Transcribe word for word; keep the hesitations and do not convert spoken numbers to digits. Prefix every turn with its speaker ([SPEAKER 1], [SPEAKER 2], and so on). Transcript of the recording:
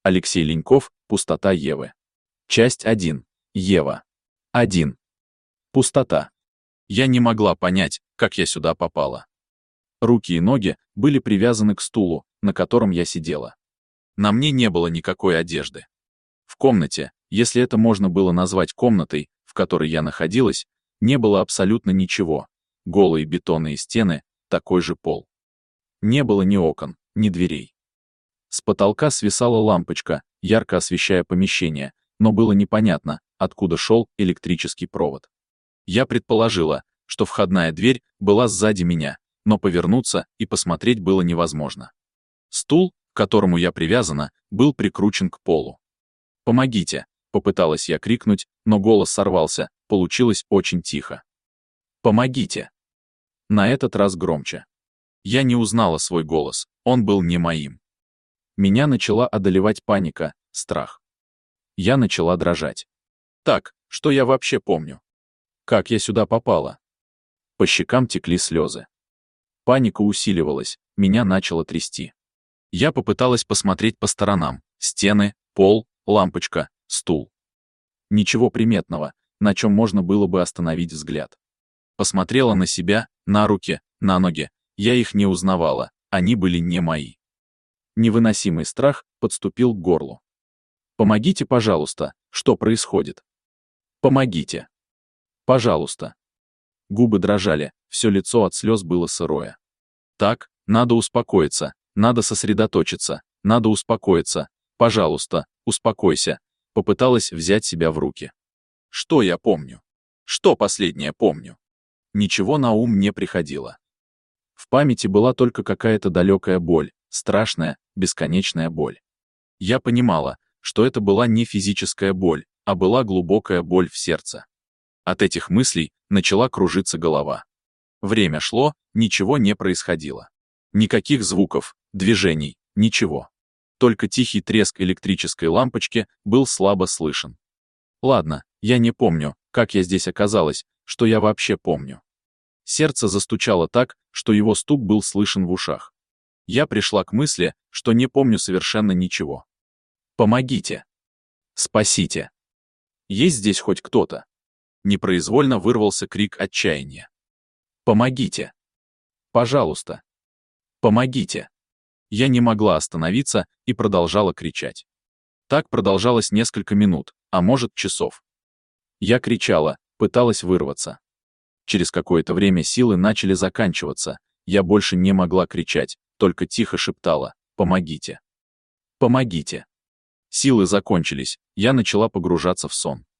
[SPEAKER 1] Алексей Леньков, пустота Евы. Часть один. Ева. один. Пустота. Я не могла понять, как я сюда попала. Руки и ноги были привязаны к стулу, на котором я сидела. На мне не было никакой одежды. В комнате, если это можно было назвать комнатой, в которой я находилась, не было абсолютно ничего. Голые бетонные стены, такой же пол. Не было ни окон, ни дверей. С потолка свисала лампочка, ярко освещая помещение, но было непонятно, откуда шел электрический провод. Я предположила, что входная дверь была сзади меня, но повернуться и посмотреть было невозможно. Стул, к которому я привязана, был прикручен к полу. «Помогите!» — попыталась я крикнуть, но голос сорвался, получилось очень тихо. «Помогите!» На этот раз громче. Я не узнала свой голос, он был не моим. Меня начала одолевать паника, страх. Я начала дрожать. Так, что я вообще помню? Как я сюда попала? По щекам текли слезы. Паника усиливалась, меня начало трясти. Я попыталась посмотреть по сторонам. Стены, пол, лампочка, стул. Ничего приметного, на чем можно было бы остановить взгляд. Посмотрела на себя, на руки, на ноги. Я их не узнавала, они были не мои. Невыносимый страх подступил к горлу. «Помогите, пожалуйста, что происходит? Помогите! Пожалуйста!» Губы дрожали, все лицо от слез было сырое. «Так, надо успокоиться, надо сосредоточиться, надо успокоиться. Пожалуйста, успокойся», попыталась взять себя в руки. Что я помню? Что последнее помню? Ничего на ум не приходило. В памяти была только какая-то далекая боль, страшная, бесконечная боль. Я понимала, что это была не физическая боль, а была глубокая боль в сердце. От этих мыслей начала кружиться голова. Время шло, ничего не происходило. Никаких звуков, движений, ничего. Только тихий треск электрической лампочки был слабо слышен. Ладно, я не помню, как я здесь оказалась, что я вообще помню. Сердце застучало так, что его стук был слышен в ушах. Я пришла к мысли, что не помню совершенно ничего. «Помогите! Спасите! Есть здесь хоть кто-то?» Непроизвольно вырвался крик отчаяния. «Помогите! Пожалуйста! Помогите!» Я не могла остановиться и продолжала кричать. Так продолжалось несколько минут, а может, часов. Я кричала, пыталась вырваться. Через какое-то время силы начали заканчиваться, я больше не могла кричать, только тихо шептала: «Помогите! Помогите!» Силы закончились, я начала погружаться в сон.